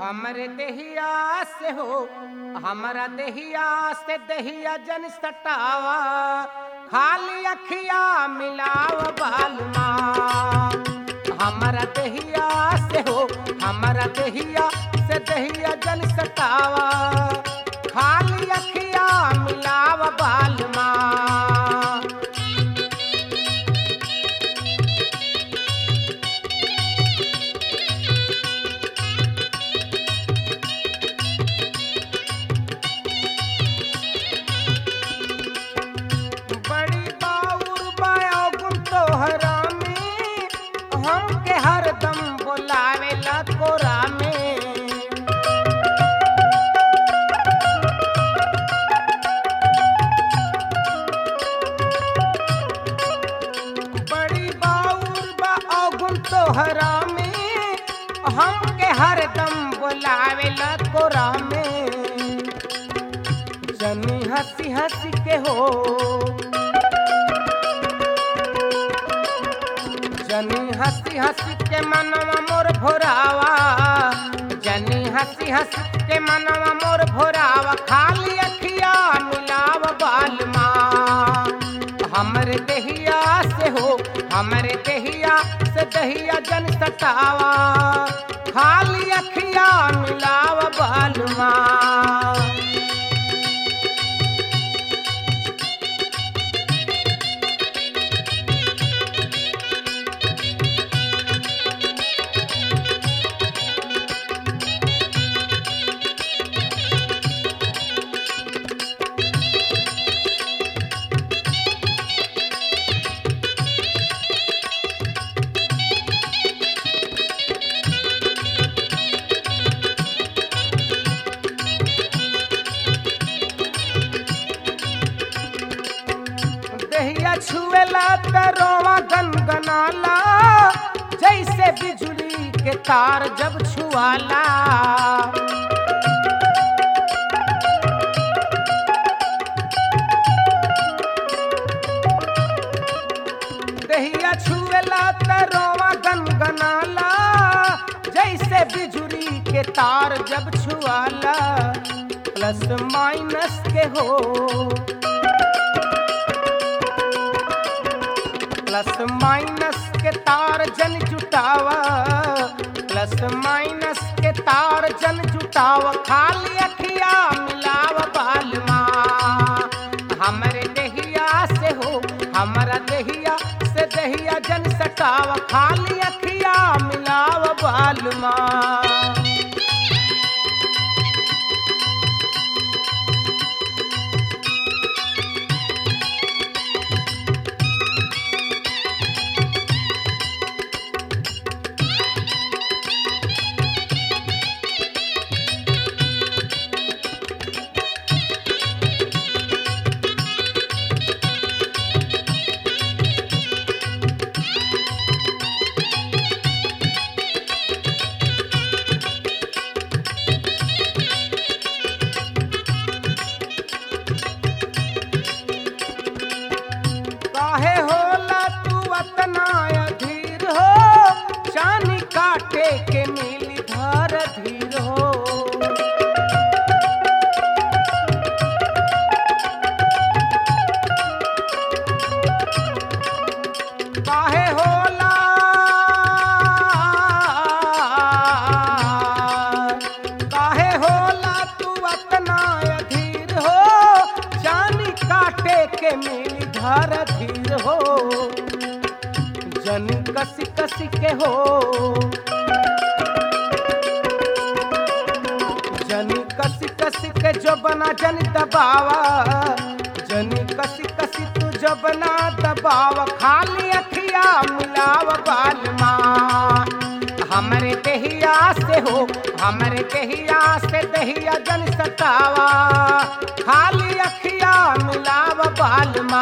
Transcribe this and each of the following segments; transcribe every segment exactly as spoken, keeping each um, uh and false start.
हमरे देहिया से हो हमरा देहिया से देहिया जन सटावा खाली अखिया मिलाव बालमा हमरा देहिया से हो हमरा देहिया से देहिया जन सटावा खाली अखिया मिलाव बालमा बड़ी बाउर बाया गुम तोहरा में हमके हरदम बोलावेला कोरा में बड़ी बाउर बा गुम तोहरा में हमके हरदम बोलावेला कोरा में जनी हंसी हंसी के हो जनी हंसी हंसी के मनवा मोर भोरावा जनी हंसी हंसी के मनवा मोर भोरावा खाली अखिया मिलाव बालमा हमरे देहिया से हो हमरे देहिया से दहिया जन सटावा खाली अखिया मिलाव बालमा देहिया छुएला त रोवा गनगनाला जैसे बिजली के तार जब छुआला देहिया छुएला त रोवा गनगनाला जैसे बिजली के तार जब छुआला प्लस माइनस के हो प्लस माइनस के तार जन जुटावा प्लस माइनस के तार जन जुटावा खाली अखिया मिलाव बालमा हमरे देहिया से हो हमरा देहिया से देहिया जन सटावा खाली अखिया मिलाव बालमा काहे होला तू अतना अधीर हो चानी काटे के मिली धर धीर हो काहे होला काहे होला तू अतना अधीर हो चानी काटे के मिली धर धीर हो जन कसी कसी के हो जन कसी कसी के जो बना जन दबावा जन कसी कसी तू जो बना दबावा खाली अखिया मिलाव बालमा हमरे देहिया से हो हमरे देहिया से देहिया जन सटावा खाली अखिया मिलाव बालमा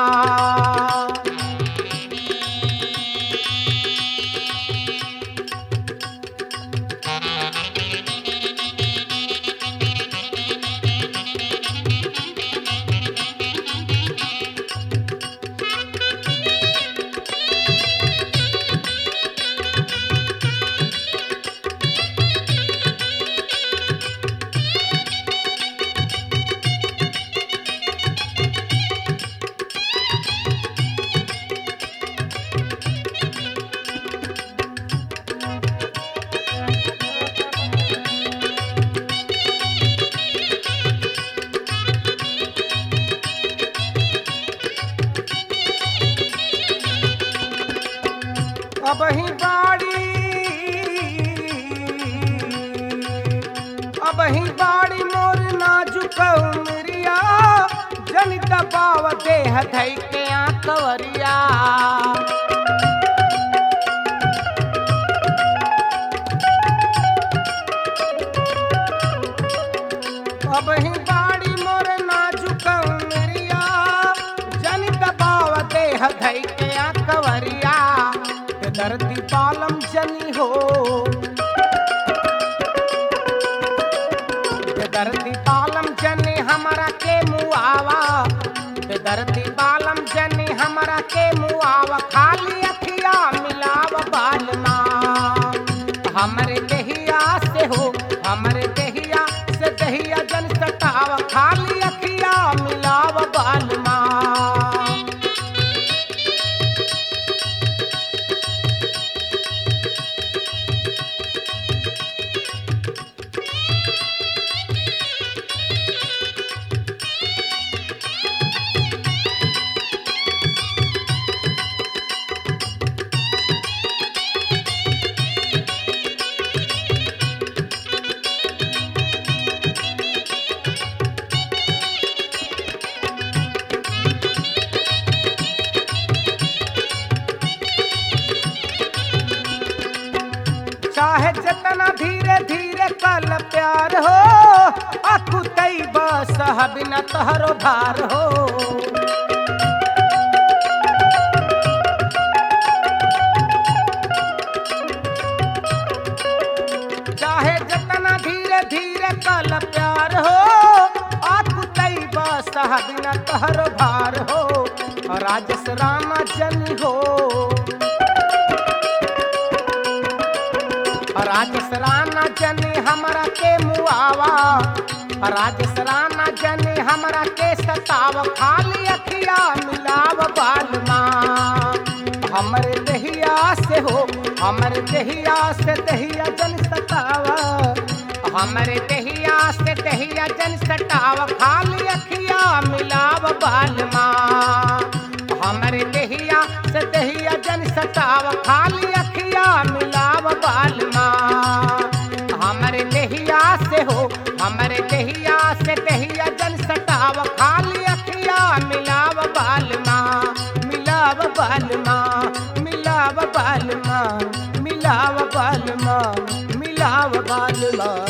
अब ही बाड़ी अब ही बाड़ी मोर नाजुक उमरिया जन दबाव देह धई के आंकवरिया अब ही बाड़ी मोर नाजुक उमरिया जन दबाव देह धई के आंकवरिया दर्दी पालम जनी हो दर्दी पालम जनी हमारा के मुआवा दर्दी पालम जनी हमारा के मुआवा खाली अखिया मिलाव बालमा हमरे दहिया से हो हमरे दहिया से दहिया जन सटाव खाली अखिया मिलाव बालमा चाहे जितना धीरे धीरे कल प्यार हो अकु तई बस बिना तहरो भार हो चाहे जितना धीरे धीरे कल प्यार हो अकु तई बस बिना तहरो भार हो राजस रामा जनी हो राजस राना जनी हमरा के मुआवा राजस राना जनी हमरा के सताव खाली अखिया मिलाव बालमा हमरे दहिया से हो हमरे दहिया से दहिया जन सतावा हमरे दहिया से दहिया जन सतावा खाली अखिया मिलाव बालमा हमरे दहिया से दहिया जन सतावा खाली अखिया मिलाव बालमा हमरे दहिया से हो हमरे दहिया से दहिया जन सटाव खाली अखिया मिलाव बालमा मिलाव बालमा मिलाव बालमा मिलाव बालमा मिलाव बालमा